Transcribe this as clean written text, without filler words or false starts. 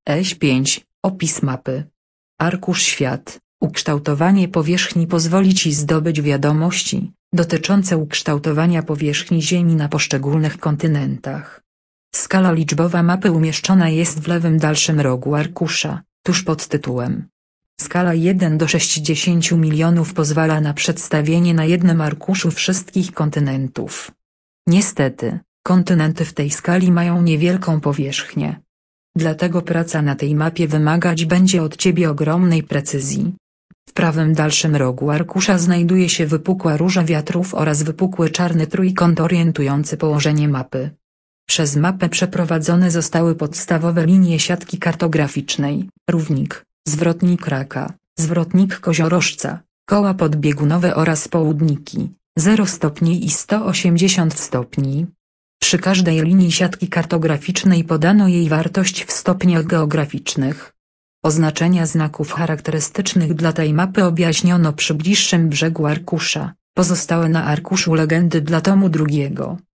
5. Opis mapy. Arkusz Świat. Ukształtowanie powierzchni pozwoli Ci zdobyć wiadomości dotyczące ukształtowania powierzchni Ziemi na poszczególnych kontynentach. Skala liczbowa mapy umieszczona jest w lewym dalszym rogu arkusza, tuż pod tytułem. Skala 1 do 60 milionów pozwala na przedstawienie na jednym arkuszu wszystkich kontynentów. Niestety, kontynenty w tej skali mają niewielką powierzchnię. Dlatego praca na tej mapie wymagać będzie od Ciebie ogromnej precyzji. W prawym dalszym rogu arkusza znajduje się wypukła róża wiatrów oraz wypukły czarny trójkąt orientujący położenie mapy. Przez mapę przeprowadzone zostały podstawowe linie siatki kartograficznej: równik, zwrotnik raka, zwrotnik koziorożca, koła podbiegunowe oraz południki, 0 stopni i 180 stopni. Przy każdej linii siatki kartograficznej podano jej wartość w stopniach geograficznych. Oznaczenia znaków charakterystycznych dla tej mapy objaśniono przy bliższym brzegu arkusza, pozostałe na arkuszu legendy dla tomu 2.